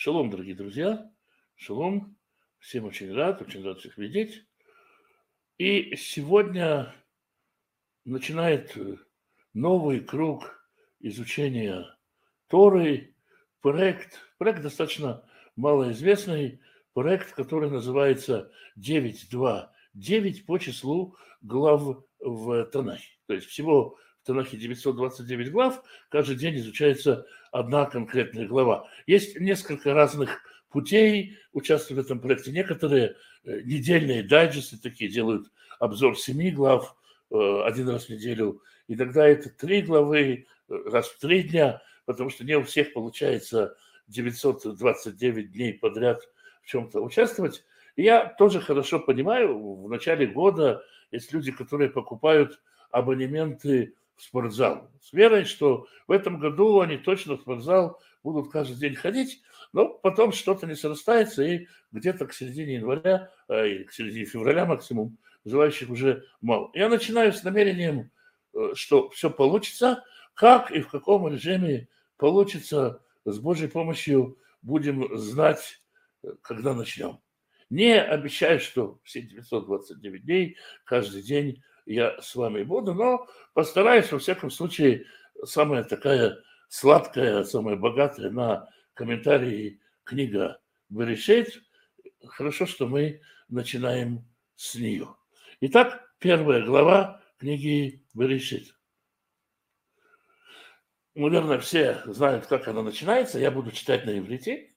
Шалом, дорогие друзья. Шалом. Всем очень рад всех видеть. И сегодня начинает новый круг изучения Торы, проект достаточно малоизвестный, проект, который называется 9.2.9 по числу глав в Танахе. То есть всего в Танахе 929 глав, каждый день изучается одна конкретная глава. Есть несколько разных путей участвовать в этом проекте. Некоторые недельные дайджесты такие делают обзор 7 глав один раз в неделю, и тогда это 3 главы раз в 3 дня, потому что не у всех получается 929 дней подряд в чем-то участвовать. И я тоже хорошо понимаю, в начале года есть люди, которые покупают абонементы в спортзал с верой, что в этом году они точно в спортзал будут каждый день ходить, но потом что-то не срастается, и где-то к середине января, или к середине февраля максимум, желающих уже мало. Я начинаю с намерением, что все получится, как и в каком режиме получится, с Божьей помощью будем знать, когда начнем. Не обещаю, что все 929 дней, каждый день я с вами буду, но постараюсь, во всяком случае, самая такая сладкая, самая богатая на комментарии книга Берешит. Хорошо, что мы начинаем с нее. Итак, первая глава книги Берешит. Наверное, все знают, как она начинается. Я буду читать на иврите.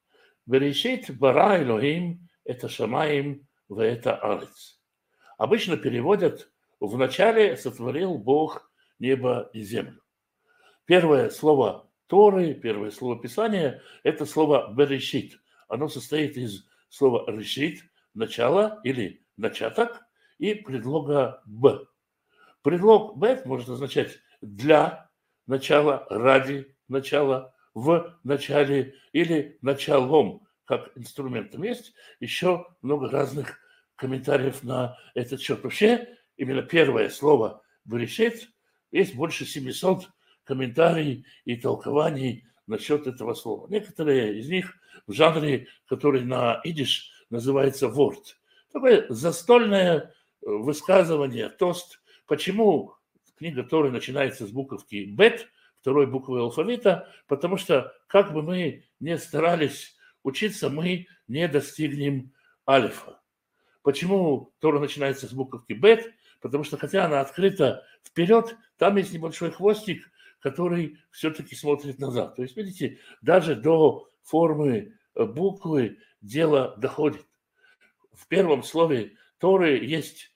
Берешит бара Элохим это шамаим в это арец. Обычно переводят «в начале сотворил Бог небо и землю». Первое слово Торы, первое слово Писания – это слово «берешит». Оно состоит из слова «решит» – начало или начаток, и предлога «б». Предлог «б» может означать «для начала», «ради начала», «в начале» или «началом», как инструментом. Есть еще много разных комментариев на этот счет. Вообще, именно первое слово «берешит» есть больше 700 комментариев и толкований насчет этого слова. Некоторые из них в жанре, который на идиш называется «ворд». Такое застольное высказывание, тост. Почему книга Торы начинается с буковки «бет», второй буквы алфавита? Потому что, как бы мы ни старались учиться, мы не достигнем алифа. Почему Тора начинается с буковки «бет»? Потому что, хотя она открыта вперед, там есть небольшой хвостик, который все-таки смотрит назад. То есть, видите, даже до формы буквы дело доходит. В первом слове Торы есть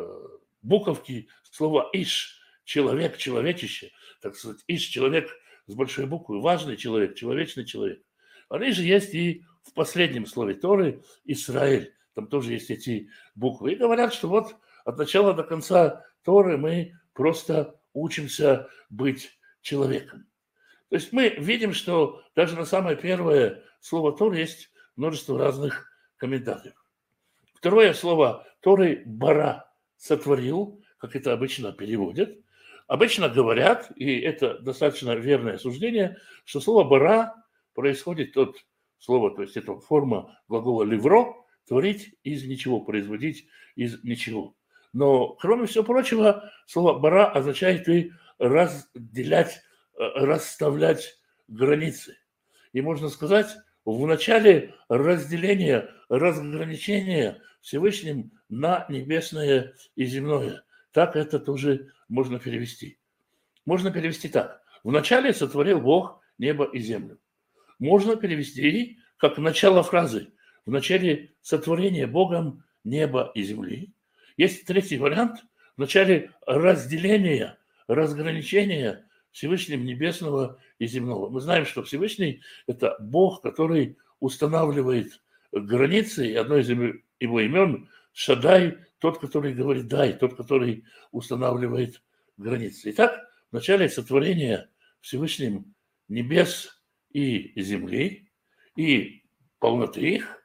буковки слова «иш», человек, человечище, так сказать, «иш», человек с большой буквы, важный человек, человечный человек. Они же есть и в последнем слове Торы «Исраэль». Там тоже есть эти буквы. И говорят, что вот от начала до конца Торы мы просто учимся быть человеком. То есть мы видим, что даже на самое первое слово Торы есть множество разных комментариев. Второе слово Торы «бара» – «сотворил», как это обычно переводят. Обычно говорят, и это достаточно верное суждение, что слово «бара» происходит от слова, то есть это форма глагола «левро», творить из ничего, производить из ничего. Но, кроме всего прочего, слово «бара» означает и разделять, расставлять границы. И можно сказать, в начале разделения, разграничения Всевышним на небесное и земное. Так это тоже можно перевести. Можно перевести так. Вначале сотворил Бог небо и землю. Можно перевести как начало фразы. В начале сотворения Богом неба и земли. Есть третий вариант. В начале разделения, разграничения Всевышним небесного и земного. Мы знаем, что Всевышний – это Бог, который устанавливает границы, и одно из его имен – Шадай, тот, который говорит «дай», тот, который устанавливает границы. Итак, в начале сотворения Всевышним небес и земли, и полноты их,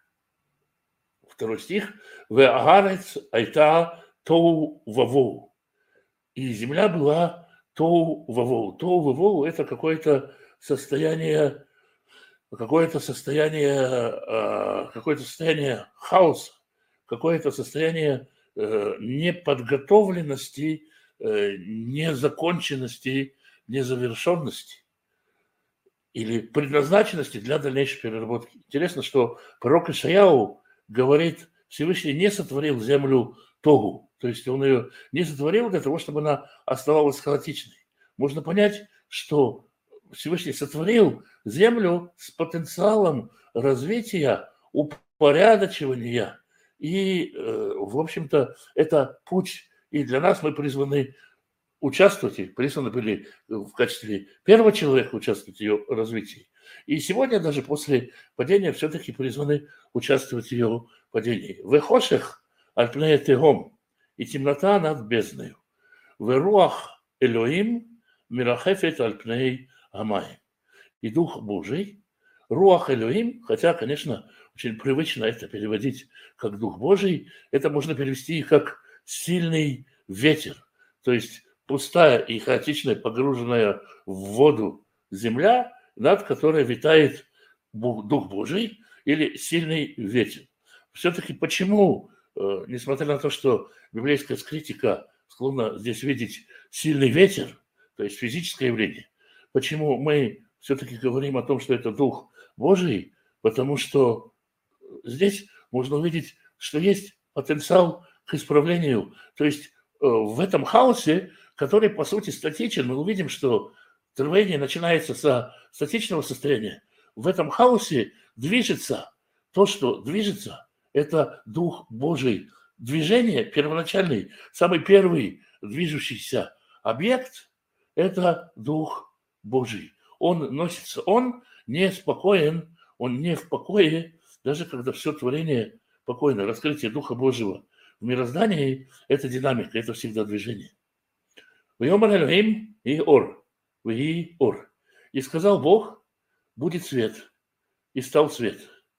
второй стих, «Ве'аарец айта тоу вавоу». И земля была тоу вавоу. Тоу вавоу – это какое-то состояние какое-то состояние хаоса, какое-то состояние неподготовленности, незаконченности, незавершенности или предназначенности для дальнейшей переработки. Интересно, что пророк Ишаяу говорит, Всевышний не сотворил землю тогу, то есть он ее не сотворил для того, чтобы она оставалась хаотичной. Можно понять, что Всевышний сотворил землю с потенциалом развития, упорядочивания. И, в общем-то, это путь. И для нас мы призваны участвовать, и призваны были в качестве первого человека участвовать в ее развитии. И сегодня даже после падения все-таки призваны участвовать в ее падении. «Вехошех альпнея тегом» и темнота над бездною. «Веруах Элоим мирахефет альпней амай». И Дух Божий, Руах Элоим, хотя, конечно, очень привычно это переводить как Дух Божий, это можно перевести как сильный ветер, то есть пустая и хаотичная, погруженная в воду земля, над которой витает Дух Божий или сильный ветер. Все-таки почему, несмотря на то, что библейская критика склонна здесь видеть сильный ветер, то есть физическое явление, почему мы все-таки говорим о том, что это Дух Божий? Потому что здесь можно увидеть, что есть потенциал к исправлению. То есть в этом хаосе, который по сути статичен, мы увидим, что творение начинается со статичного состояния. В этом хаосе движется то, что движется, это Дух Божий. Движение первоначальный, самый первый движущийся объект – это Дух Божий. Он носится, он неспокоен, он не в покое, даже когда все творение покойно. Раскрытие Духа Божьего в мироздании – это динамика, это всегда движение. «Вайомар Элохим и ор, ваги ор». И сказал Бог, будет свет, и стал свет.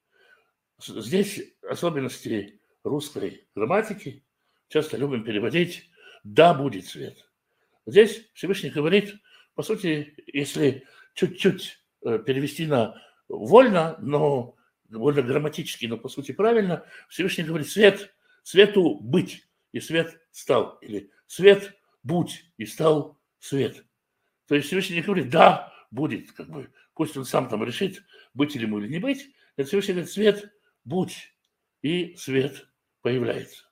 Здесь особенности русской грамматики, часто любим переводить «да будет свет». Здесь Всевышний говорит, по сути, если чуть-чуть перевести на вольно, но вольно грамматически, но по сути правильно, Всевышний говорит свет, свету быть, и свет стал. Или свет будь, и стал свет. То есть Всевышний не говорит да, будет, как бы, пусть он сам там решит, быть ему или не быть. Это Всевышний говорит свет будь, и свет появляется.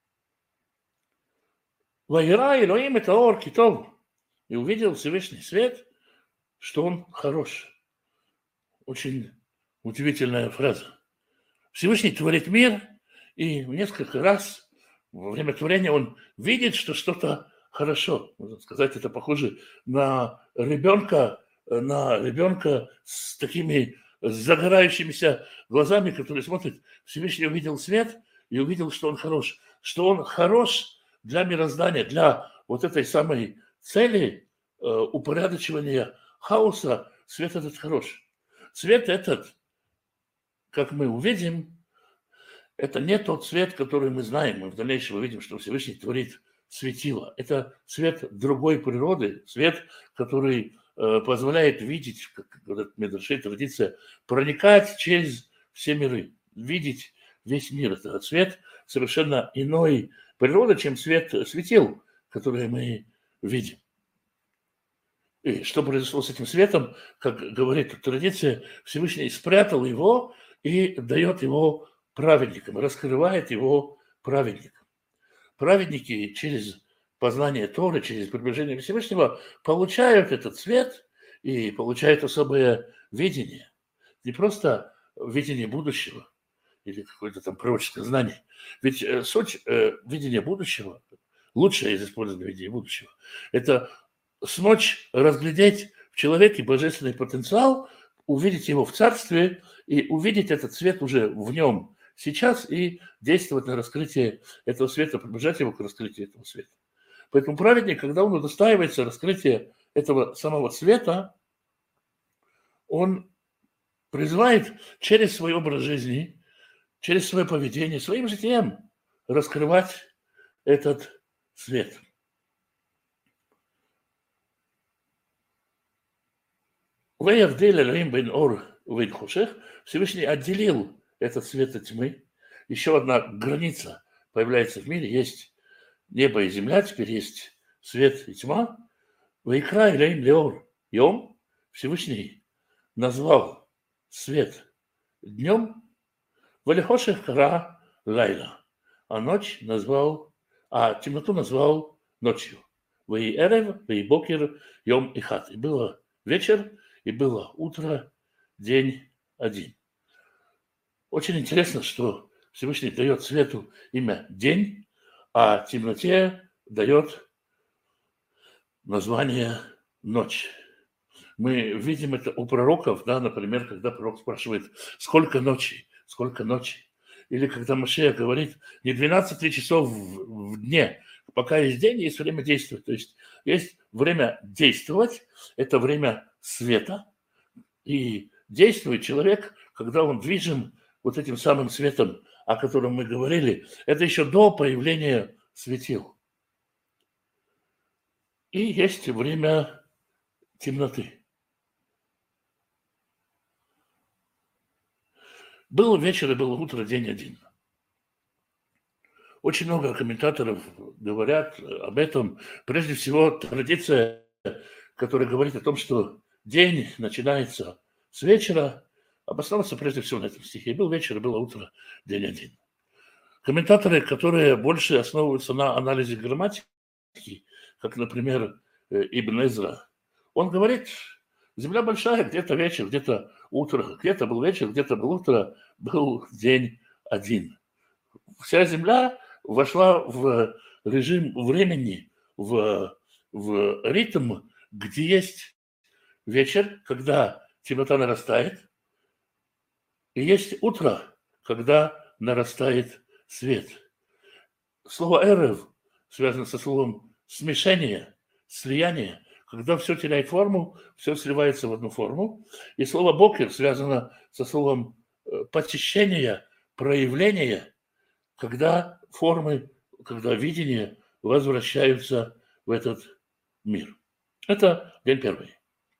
«Ваира Элоим это ор китов». И увидел Всевышний свет, что он хорош. Очень удивительная фраза. Всевышний творит мир, и несколько раз во время творения он видит, что что-то хорошо. Можно сказать, это похоже на ребенка с такими загорающимися глазами, который смотрит. Всевышний увидел свет и увидел, что он хорош для мироздания, для вот этой самой цели упорядочивания хаоса. Свет этот хорош. Свет этот, как мы увидим, это не тот свет, который мы знаем. Мы в дальнейшем увидим, что Всевышний творит светило. Это свет другой природы, свет, который позволяет видеть, как говорят медрашей, традиция, проникать через все миры, видеть весь мир. Это свет совершенно иной природы, чем свет светил, которые мы видим. И что произошло с этим светом, как говорит традиция, Всевышний спрятал его и дает его праведникам, раскрывает его праведникам. Праведники через познание Торы, через приближение Всевышнего получают этот свет и получают особое видение. Не просто видение будущего или какое-то там пророческое знание. Ведь суть видения будущего, лучшее из использованного видения будущего, это смочь разглядеть в человеке божественный потенциал, увидеть его в царстве и увидеть этот свет уже в нем сейчас и действовать на раскрытие этого света, приближать его к раскрытию этого света. Поэтому праведник, когда он удостаивается раскрытия этого самого света, он призывает через свой образ жизни, через свое поведение, своим житием раскрывать этот свет. «Веявдель Элоим бен ор вейнхушех, Всевышний отделил этот свет от тьмы. Еще одна граница появляется в мире. Есть небо и земля, теперь есть свет и тьма. Вайкра Элейм Леор. Йом Всевышний назвал свет днем, Валихошех Кара Лайла. А темноту назвал ночью. Ваи Эрев, Ваи Бокер, Йом и Хат. И было вечер, и было утро, день один. Очень интересно, что Всевышний дает свету имя день, а темноте дает название ночь. Мы видим это у пророков, да, например, когда пророк спрашивает, сколько ночи. Или когда Машиах говорит, не 12 часов в дне, пока есть день, есть время действовать. То есть есть время действовать, это время света, и действует человек, когда он движим вот этим самым светом, о котором мы говорили, это еще до появления светил. И есть время темноты. Был вечер и было утро, день один. Очень много комментаторов говорят об этом. Прежде всего, традиция, которая говорит о том, что день начинается с вечера, обосновывается прежде всего на этом стихе. Был вечер и было утро, день один. Комментаторы, которые больше основываются на анализе грамматики, как, например, Ибн Эзра, он говорит, земля большая, где-то вечер, где-то утро, где-то был вечер, где-то был утро, был день один. Вся земля вошла в режим времени, в ритм, где есть вечер, когда темнота нарастает, и есть утро, когда нарастает свет. Слово «эрев» связано со словом «смешение», «слияние», когда все теряет форму, все сливается в одну форму. И слово «бокер» связано со словом «посещение», «проявление», когда формы, когда видения возвращаются в этот мир. Это день первый.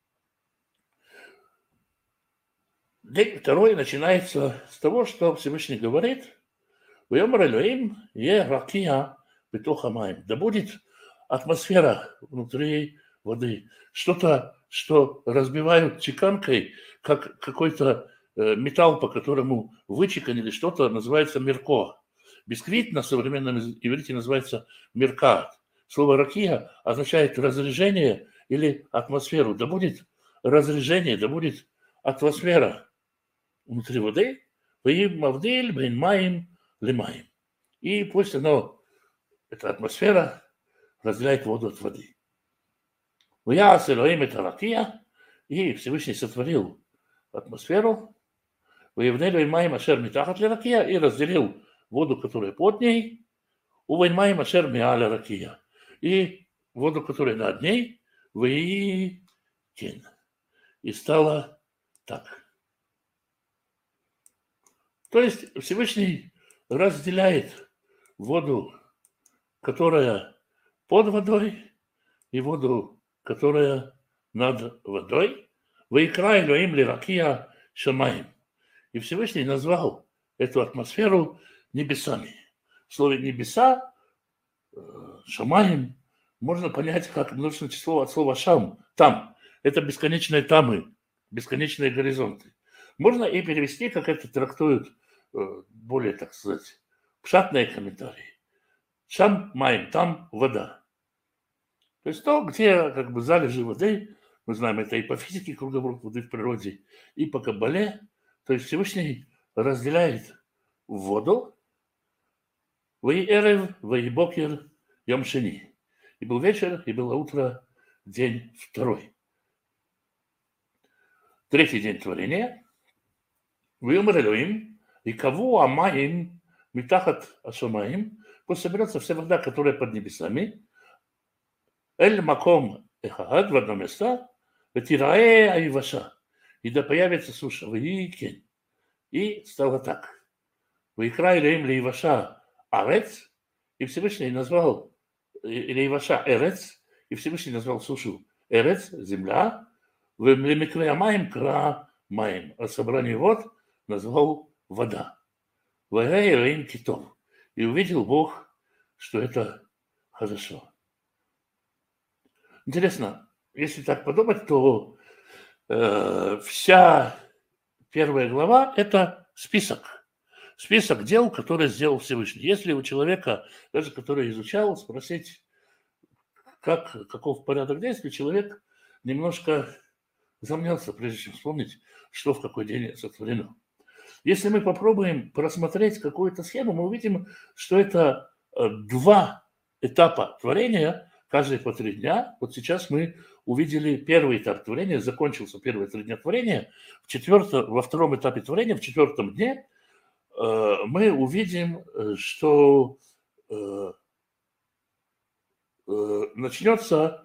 День второй начинается с того, что Всевышний говорит, «Вайомар Элоим е ракия бетох хамаим». Да будет атмосфера внутри воды, что-то, что разбивают чеканкой, как какой-то металл, по которому вычеканили что-то, называется мерко. Бисквит на современном иврите называется меркат. Слово «ракия» означает разрежение или атмосферу. Да будет разрежение, да будет атмосфера внутри воды. И пусть эта атмосфера разделяет воду от воды. Это ракия, и Всевышний сотворил атмосферу, и разделил воду, которая под ней, и воду, которая над ней, и стало так. То есть Всевышний разделяет воду, которая под водой, и воду, которая над водой. Вайкра Элоим лиракия шамаим. И Всевышний назвал эту атмосферу небесами. В слове «небеса» шамаим можно понять как множественное число от слова «шам», «там». Это бесконечные тамы, бесконечные горизонты. Можно и перевести, как это трактуют более, так сказать, пшатные комментарии. Шам маим, там вода. То есть то, где как бы залежи воды, мы знаем это и по физике круговорот воды в природе, и по каббале, то есть Всевышний разделяет воду, ваи эрев, ваи бокер, йом шени. И был вечер, и было утро, день второй. Третий день творения. Вайомар Элоим, и кого амаим митахат ашамаим, пусть соберется вся вода, которая под небесами, эль маком эхад, в одно место, ветирае айваша, и да появится суша, вейкен. И стало так. Вайкра Элоим лейваша арец, и Всевышний назвал лейваша эрец, и Всевышний назвал сушу эрец, земля, в лемикре амаим кра маем, а собрание вод назвал вода. Вайрей Элоим китов. И увидел Бог, что это хорошо. Интересно, если так подумать, то вся первая глава – это список. Список дел, которые сделал Всевышний. Если у человека, даже который изучал, спросить, каков порядок действий, человек немножко замнется, прежде чем вспомнить, что в какой день сотворено. Если мы попробуем просмотреть какую-то схему, мы увидим, что это два этапа творения, каждые по 3 дня. Вот сейчас мы увидели первый этап творения, закончился первые 3 дня творения. Во втором этапе творения, в 4-м дне, мы увидим, что начнется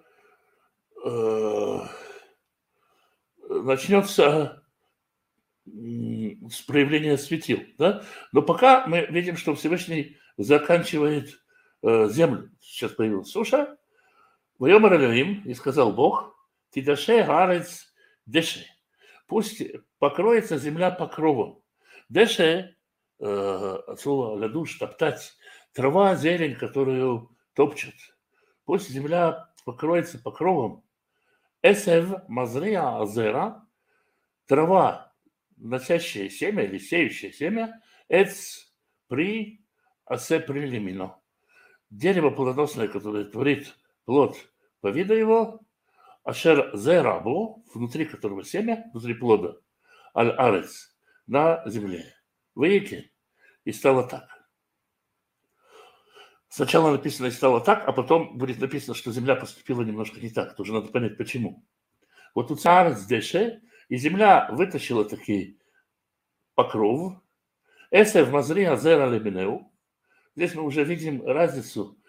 с проявления светил. Да? Но пока мы видим, что Всевышний заканчивает землю. Сейчас появилась суша. «Вайомар Элоим, и сказал Бог, тидаше гарец деше». Пусть покроется земля покровом. Деше, от слова ладуш, топтать, трава, зелень, которую топчут. Пусть земля покроется покровом. Эсев мазрия азера, трава, носящее семя или сеющее семя, эц при асе при лимино. Дерево плодоносное, которое творит плод по виду его, ашер зерабу, внутри которого семя, внутри плода, аль-арец, на земле. Выйти, и стало так. Сначала написано «и стало так», а потом будет написано, что земля поступила немножко не так. Тоже надо понять, почему. Вот у царец деше, и земля вытащила такие покров. Эсев мазри азера леминеу. Здесь мы уже видим разницу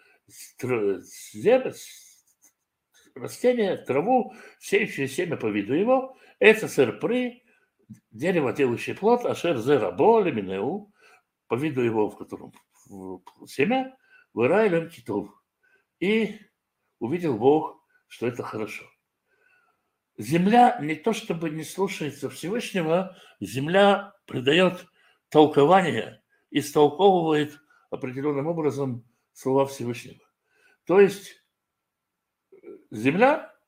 растения, траву, сеющее семя по виду его. Эсер при, дерево, делающее плод, ашер зера бо леминеу, по виду его, в котором семя, вырайлем китов. И увидел Бог, что это хорошо. Земля не то чтобы не слушается Всевышнего, земля придает толкование, истолковывает определенным образом слова Всевышнего. То есть земля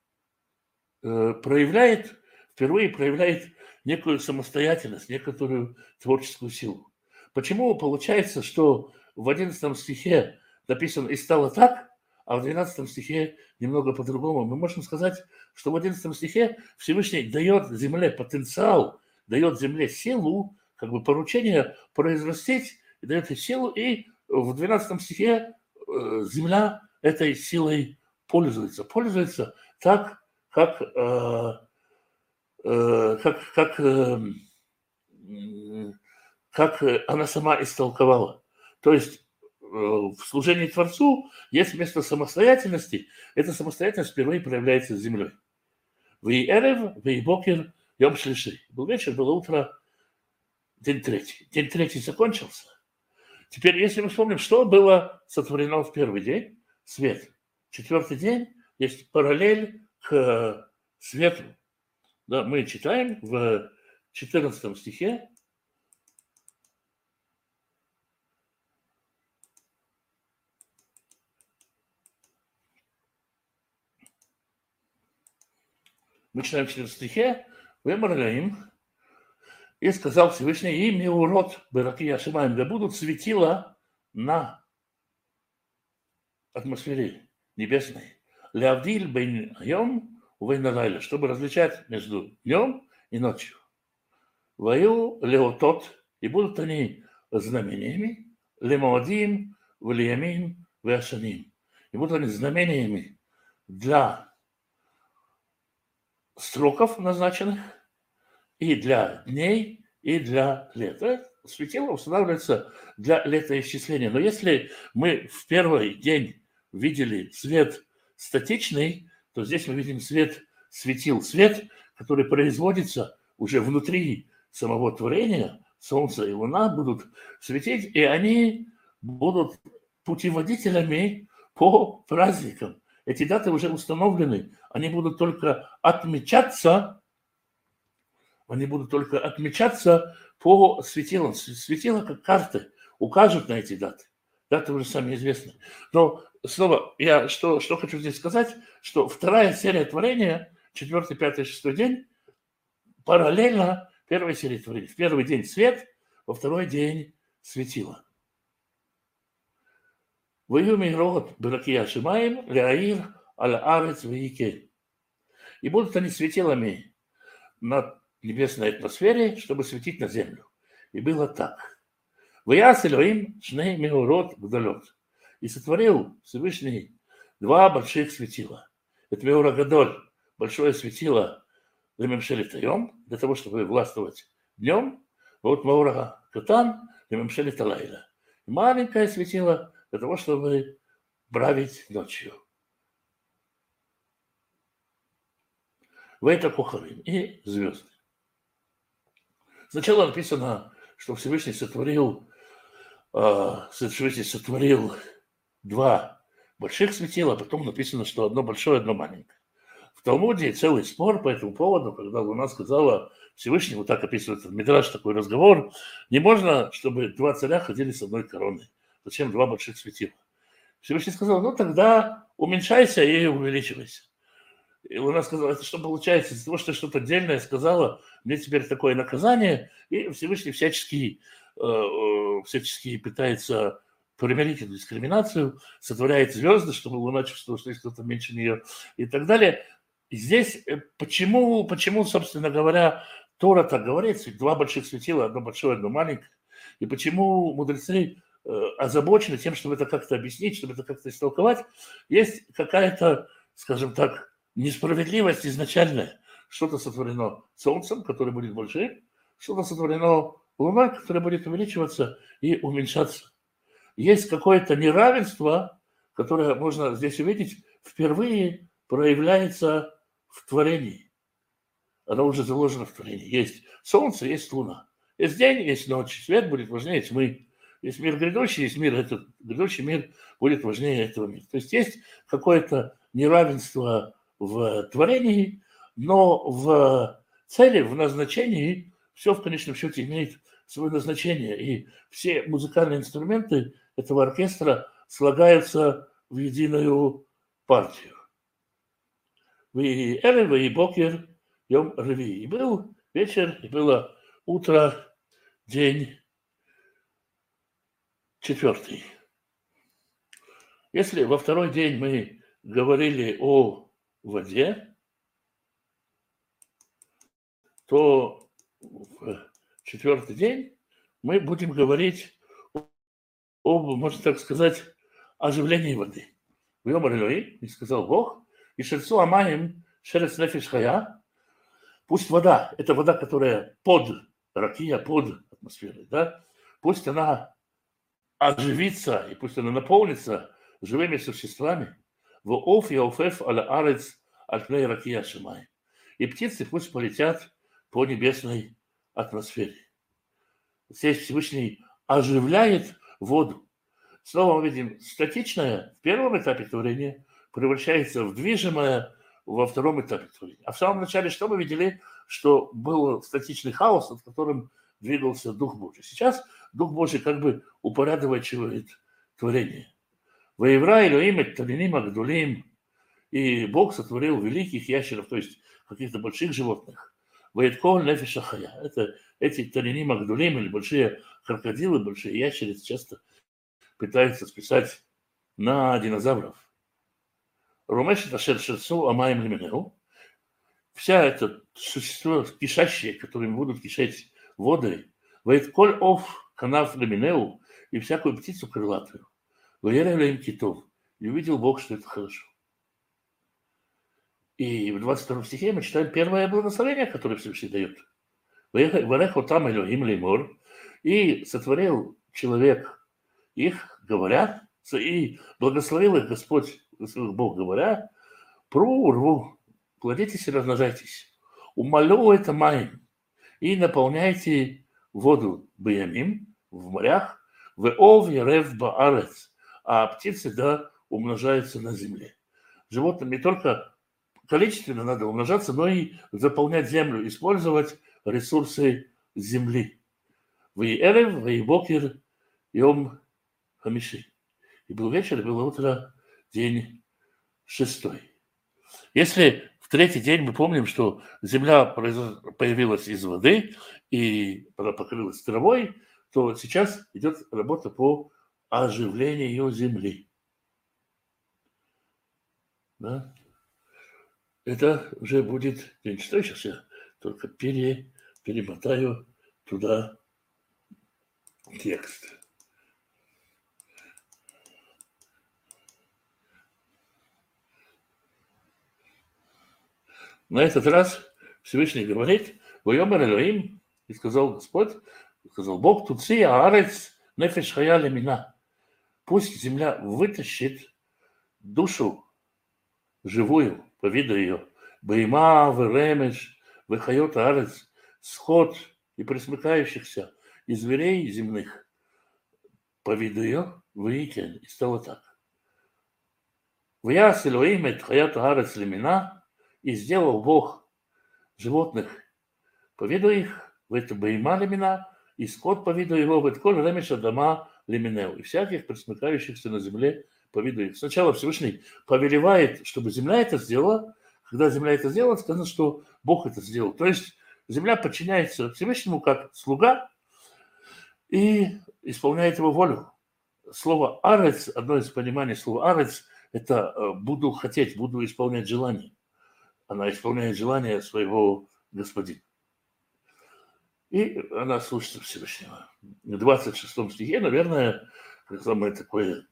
впервые проявляет некую самостоятельность, некоторую творческую силу. Почему получается, что в 11 стихе написано «и стало так», а в 12 стихе немного по-другому? Мы можем сказать, что в 11 стихе Всевышний дает земле потенциал, дает земле силу, как бы поручение произрастить, и дает ей силу, и в 12 стихе земля этой силой пользуется так, как она сама истолковала. То есть в служении Творцу есть место самостоятельности. Эта самостоятельность впервые проявляется с землей. Вей-эрев, вей-бокер, йом шлиши. Был вечер, было утро, день 3. День 3 закончился. Теперь, если мы вспомним, что было сотворено в первый день, свет. 4-й день есть параллель к свету. Да, мы читаем в 14 стихе. Мы читаем в 14 стихе. «Вемар Элоим, и сказал Всевышний, им и урод Бераки Ашимаем, да будут светила на атмосфере небесной. Леавдиль бейн йом увейн лайля, чтобы различать между днем и ночью. Ваю леотот, и будут они знамениями, лемоадим, валиямин, вяшаним. И будут они знамениями для сроков назначенных, и для дней, и для лета. Светило устанавливается для летоисчисления. Но если мы в первый день видели свет статичный, то здесь мы видим свет светил. Свет, который производится уже внутри самого творения. Солнце и Луна будут светить, и они будут путеводителями по праздникам. Эти даты уже установлены. Они будут только отмечаться они будут только отмечаться по светилам. Светила как карты укажут на эти даты. Даты уже сами известны. Но снова я что хочу здесь сказать, что вторая серия творения, 4, 5, 6 день, параллельно первой серии творения. В первый день свет, во второй день светило. «Вою мирот беракия шимаим ляир аль-арец вейке». И будут они светилами над небесной атмосфере, чтобы светить на землю. И было так. «Ваяс Элоим шней меурот гдалот». И сотворил Всевышний два больших светила. Это меура гадоль, большое светило для мемшелит айом, для того, чтобы властвовать днем. Вот меура катан для мемшелит алайла. Маленькое светило для того, чтобы править ночью. В это кухарим и звезды. Сначала написано, что Всевышний сотворил два больших светила, а потом написано, что одно большое, одно маленькое. В Талмуде целый спор по этому поводу, когда Луна сказала Всевышнему, так описывается в Мидраш такой разговор, не можно, чтобы два царя ходили с одной короной. Зачем два больших светила? Всевышний сказал, ну тогда уменьшайся и увеличивайся. И Луна сказала, это что получается? Из-за того, что я что-то отдельное сказала, мне теперь такое наказание, и Всевышний всячески пытается примирить эту дискриминацию, сотворяет звезды, чтобы Луна чувствовала, что есть кто-то меньше нее и так далее. И здесь почему, собственно говоря, Тора так говорит, два больших светила, одно большое, одно маленькое, и почему мудрецы озабочены тем, чтобы это как-то объяснить, чтобы это как-то истолковать, есть какая-то, скажем так, несправедливость изначальная. Что-то сотворено Солнцем, которое будет больше, что-то сотворено Луной, которая будет увеличиваться и уменьшаться. Есть какое-то неравенство, которое можно здесь увидеть, впервые проявляется в творении. Оно уже заложено в творении. Есть Солнце, есть Луна. Есть день, есть ночь. Свет будет важнее тьмы. Есть мир грядущий, есть мир этот. Грядущий мир будет важнее этого мира. То есть какое-то неравенство в творении, но в цели, в назначении все в конечном счете имеет свое назначение. И все музыкальные инструменты этого оркестра слагаются в единую партию. И бокер, йом реви. И был вечер, и было утро, день четвертый. Если во второй день мы говорили о воде, то в четвертый день мы будем говорить об, можно так сказать, оживлении воды. Вьомар Элоим, и сказал Бог, и шерцу амаем шерец нефеш хая, пусть вода, это вода, которая под ракия, под атмосферой, да, пусть она оживится, и пусть она наполнится живыми существами, в оф и офеф аля арец альтней ракия шамай. И птицы пусть полетят по небесной атмосфере. Здесь Всевышний оживляет воду. Снова мы видим, статичное в первом этапе творения превращается в движимое во втором этапе творения. А в самом начале что мы видели? Что был статичный хаос, над которым двигался Дух Божий. Сейчас Дух Божий как бы упорядочивает творение. Воевра Элоим талиним агдулим. И Бог сотворил великих ящеров, то есть каких-то больших животных. Воеткол нефеша хая. Это эти талиним агдулим, или большие крокодилы, большие ящерицы часто пытаются списать на динозавров. Румешет ашер шерцу амаем лименеу. Вся эта существо кишащее, которыми будут кишать воды, воетколь оф канав лименеу, и всякую птицу крылатую. Воеревля им китов. И увидел Бог, что это хорошо. И в 22 стихе мы читаем первое благословение, которое Всевышний дает. Варехо там Элохим леймор. И сотворил человек их, говоря, и благословил их Господь, Бог, говоря, пру, плодитесь и размножайтесь. Умолю это маем. И наполняйте воду баямим в морях, в ов ярев баарец, а птицы, да, умножаются на земле. Животным не только количественно надо умножаться, но и заполнять землю, использовать ресурсы земли. Ваиэрев, ваибокер, йом хамиши. И был вечер, и было утро, день 6. Если в 3-й день мы помним, что земля появилась из воды и она покрылась травой, то сейчас идет работа по оживлению земли. Да? Это уже будет день 6. Сейчас я только перемотаю туда текст. На этот раз Всевышний говорит: «Вайомер Элоим», и сказал Господь, сказал Бог: «Туци аарец нефеш хая лемина». Пусть земля вытащит душу живую, по виду ее, бейма, веремеш, вехайот аарец, сход и пресмыкающихся, и зверей земных, по виду ее, выикен, и стало так. «Вяс Элоим эт хаят аарец лемина», и сделал Бог животных по виду их, в это бейма лемина, и скот по виду его, в это коль ремеша дома леминеу, и всяких пресмыкающихся на земле по виду их. Сначала Всевышний повелевает, чтобы земля это сделала. Когда земля это сделала, сказано, что Бог это сделал. То есть земля подчиняется Всевышнему как слуга и исполняет его волю. Слово «арец», одно из пониманий слова «арец» – это «буду хотеть», «буду исполнять желание». Она исполняет желание своего господина. И она слушается Всевышнего. В 26 стихе, наверное, самое такое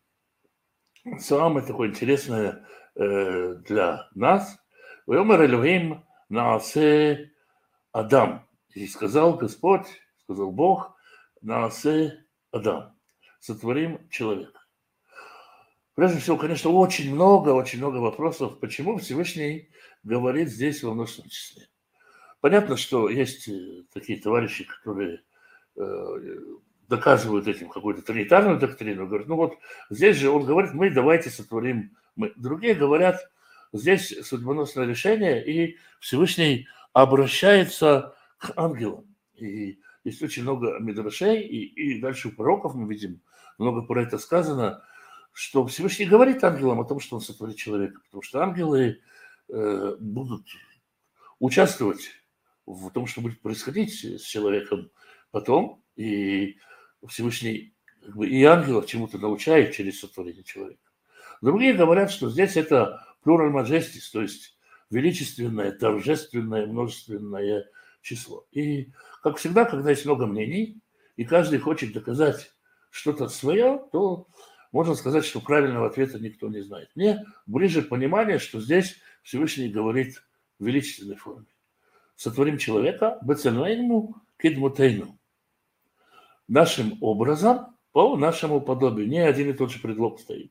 интересное для нас. «Вайомер Элохим наасе Адам». И сказал Господь, сказал Бог: «Наасе Адам». Сотворим человека. Прежде всего, конечно, очень много вопросов, почему Всевышний говорит здесь во множественном числе. Понятно, что есть такие товарищи, которые доказывают этим какую-то тринитарную доктрину. Говорят, ну вот здесь же он говорит, мы давайте сотворим мы. Другие говорят, здесь судьбоносное решение, и Всевышний обращается к ангелам. И есть очень много мидрашей, и дальше у пророков мы видим, много про это сказано, что Всевышний говорит ангелам о том, что он сотворит человека, потому что ангелы будут участвовать в том, что будет происходить с человеком потом, и Всевышний и ангелов чему-то научает через сотворение человека. Другие говорят, что здесь это плураль маджестис, то есть величественное, торжественное, множественное число. И, как всегда, когда есть много мнений, и каждый хочет доказать что-то свое, то можно сказать, что правильного ответа никто не знает. Мне ближе понимание, что здесь Всевышний говорит в величественной форме. Сотворим человека бецельнейну кидмутейну. Нашим образом, по нашему подобию. Не один и тот же предлог стоит.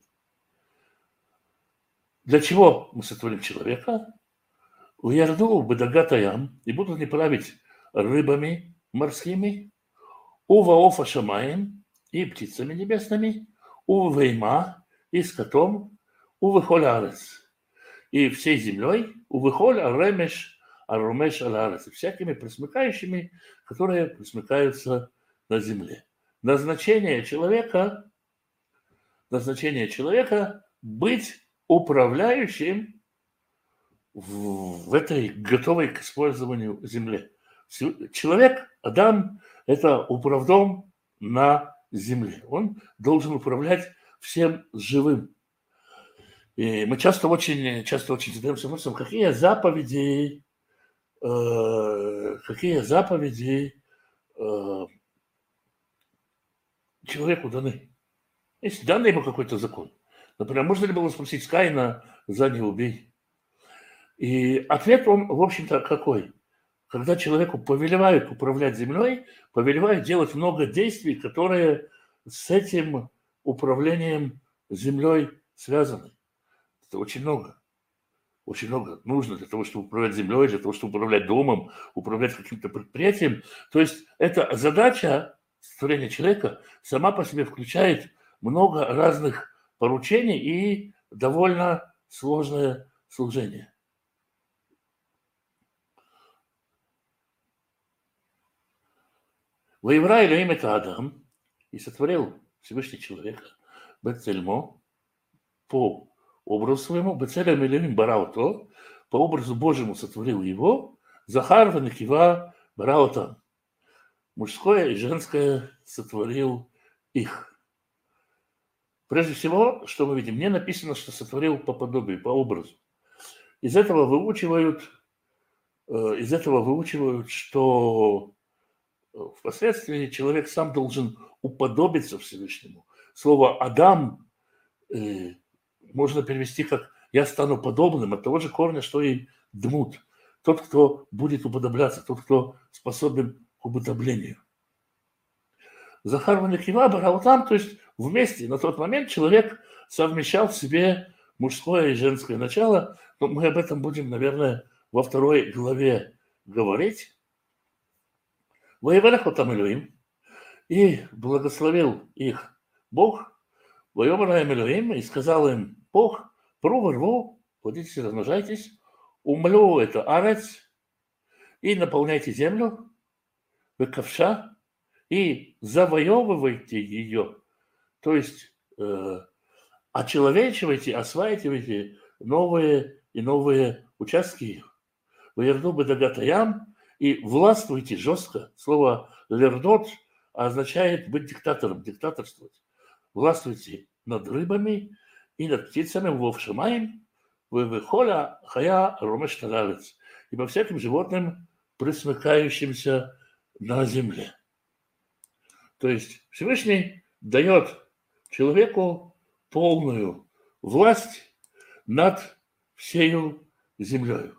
Для чего мы сотворим человека? Уярду бедагатаям, и будут не править рыбами морскими, уваофа шамаем, и птицами небесными, увейма, и скотом, увыхолярец, и всей землей, увыхоль аремеш, арумеш алярец, и всякими пресмыкающими, которые пресмыкаются на земле. Назначение человека быть управляющим в этой готовой к использованию земле. Человек, Адам, это управдом на земле. Он должен управлять всем живым. И мы часто очень задаемся вопросом, какие заповеди человеку даны. Есть данный ему какой-то закон. Например, можно ли было спросить Каина за «не убей»? И ответ он, в общем-то, какой? Когда человеку повелевают управлять землей, повелевают делать много действий, которые с этим управлением землей связаны. Это очень много. Очень много нужно для того, чтобы управлять землей, для того, чтобы управлять домом, управлять каким-то предприятием. То есть эта задача сотворения человека сама по себе включает много разных поручений и довольно сложное служение. Воевра Элоим это Адам, и сотворил Всевышний человека, Бецельмо, по образу своему, Бецелем Элоим Барауто, по образу Божьему сотворил его, Захар Ванакива Бараута, мужское и женское сотворил их. Прежде всего, что мы видим, не написано, что сотворил по подобию, по образу. Из этого выучивают, что впоследствии человек сам должен уподобиться Всевышнему. Слово «Адам» можно перевести как «я стану подобным» от того же корня, что и «дмут». Тот, кто будет уподобляться, тот, кто способен к уподоблению. Захар Ванакива Бараутам, то есть вместе на тот момент человек совмещал в себе мужское и женское начало. Но мы об этом будем, наверное, во 2 главе говорить. Воеварах там Элоим, и благословил их Бог, воевараем Элоим, и сказал им Бог, пру рву, плодитесь, размножайтесь, умлю это арец, и наполняйте землю, выковша, и завоевывайте ее, то есть очеловечивайте, осваивайте новые и новые участки ее. Ваерду бедагатаям, и властвуйте жестко. Слово лердот означает быть диктатором, диктаторствовать. Властвуйте над рыбами и над птицами, вовшимаем, выхоля хая ромешталалец, и по всяким животным, присмыкающимся на земле. То есть Всевышний дает человеку полную власть над всею землей.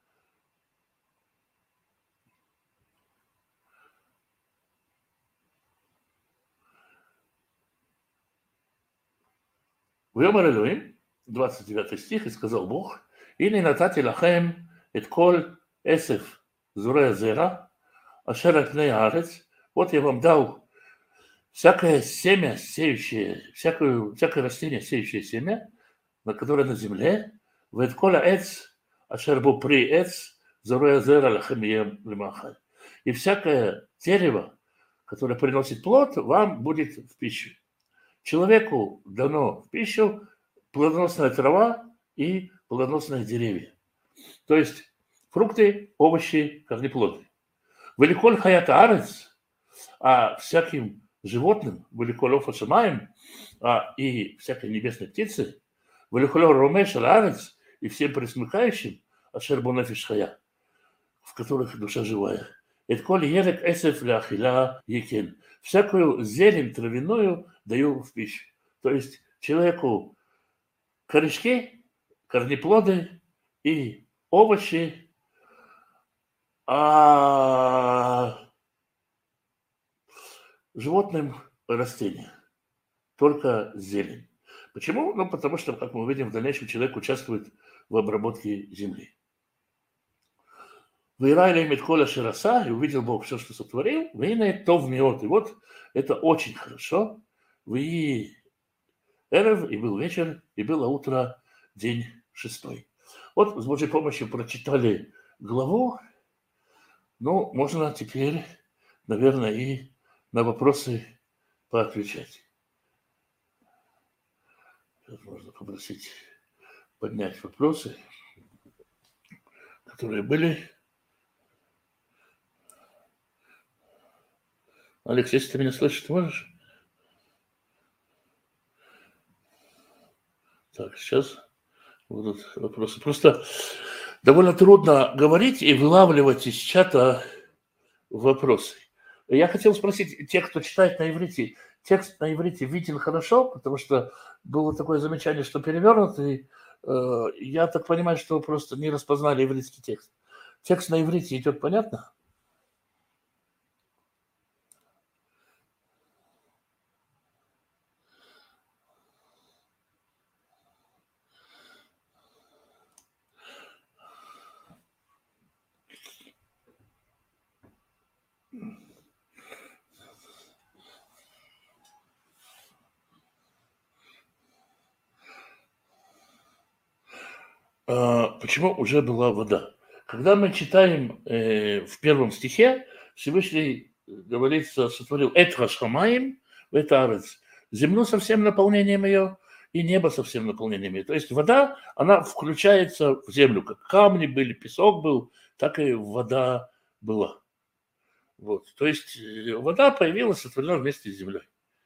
Вьомар Элоим, 29 стих, и сказал Бог, «Ини натати лахем эт коль эсеф зурея зера, ашер ат пней аарец». Вот я вам дал всякое семя, сеющее, всякое растение, сеющее семя, на которое на земле, вэт коля эц, ашер бу при эц, зурея зера лахем ем лимахай. И всякое дерево, которое приносит плод, вам будет в пищу. Человеку дано в пищу плодоносная трава и плодоносные деревья. То есть фрукты, овощи, корнеплоды. Великоль хаят арец, а всяким животным, великоль офашамаем, и всякой небесной птице, великоль ромеш арец, и всем присмыкающим, ашербонефиш хая, в которых душа живая. Это коль ерек эсеф ляхила екен. Всякую зелень травяную даю в пищу. То есть человеку корешки, корнеплоды и овощи, а животным растения. Только зелень. Почему? Ну, потому что, как мы увидим, в дальнейшем человек участвует в обработке земли. Вейрайля имеет коля шираса, и увидел Бог все, что сотворил, вейна то в миот. И вот это очень хорошо. Вы эрев, и был вечер, и было утро, день 6. Вот с Божьей помощью прочитали главу. Ну, можно теперь, наверное, и на вопросы поотвечать. Сейчас можно попросить поднять вопросы, которые были. Алекс, если ты меня слышишь, ты можешь? Так, сейчас будут вопросы. Просто довольно трудно говорить и вылавливать из чата вопросы. Я хотел спросить, те, кто читает на иврите, текст на иврите виден хорошо, потому что было такое замечание, что перевернутый. Я так понимаю, что вы просто не распознали ивритский текст. Текст на иврите идет понятно? Почему уже была вода? Когда мы читаем в 1 стихе, Всевышний говорится, сотворил «эт хашамаим вэт арец», землю со всем наполнением ее и небо со всем наполнением ее. То есть вода, она включается в землю, как камни были, песок был, так и вода была. Вот. То есть вода появилась, сотворена вместе с землей.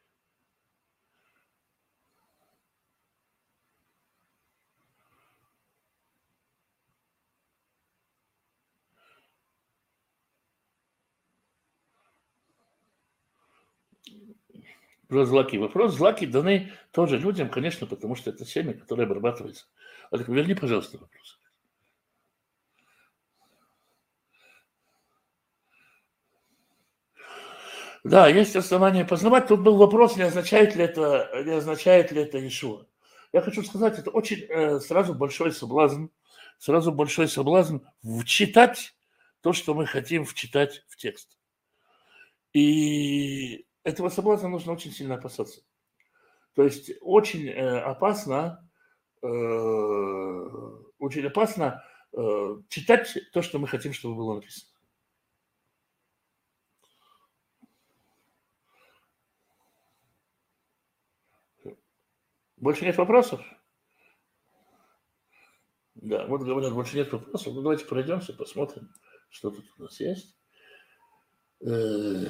Про злаки. Вопрос. Злаки даны тоже людям, конечно, потому что это семя, которое обрабатывается. Олег, верни, пожалуйста, вопрос. Да, есть основания познавать. Тут был вопрос, не означает ли это Иешуа. Я хочу сказать, это очень сразу большой соблазн вчитать то, что мы хотим вчитать в текст. И этого соблазна нужно очень сильно опасаться. То есть очень опасно читать то, что мы хотим, чтобы было написано. Больше нет вопросов? Да, вот говорят, больше нет вопросов. Ну, давайте пройдемся, посмотрим, что тут у нас есть. Ну,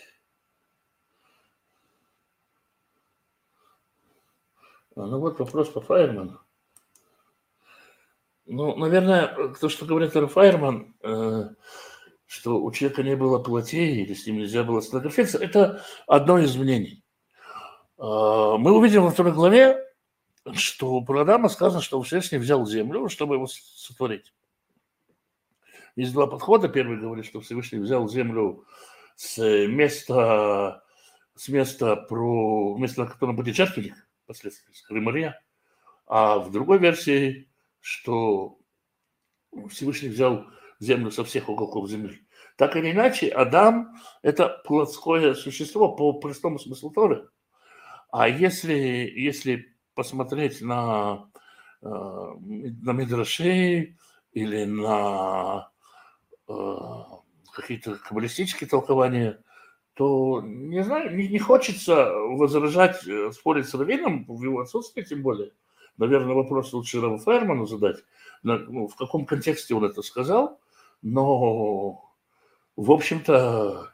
вот вопрос по Файерману. Ну, наверное, то, что говорит Файерман, что у человека не было плотей, или с ним нельзя было сфотографироваться, это одно из мнений. Мы увидим во второй главе, что про Адама сказано, что Всевышний взял землю, чтобы его сотворить. Есть два подхода. Первый говорит, что Всевышний взял землю с места, на котором будет жертвенник, впоследствии, с горы Мория. А в другой версии, что Всевышний взял землю со всех уголков земли. Так или иначе, Адам – это плотское существо по простому смыслу Торы. А если посмотреть на мидраши или на какие-то каббалистические толкования, то, не знаю, не хочется возражать, спорить с раввином в его отсутствии, тем более. Наверное, вопрос лучше Раву Файерману задать, в каком контексте он это сказал, но, в общем-то,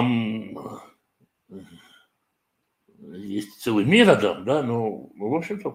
Адам, есть целый мир Адам, да, но, в общем-то,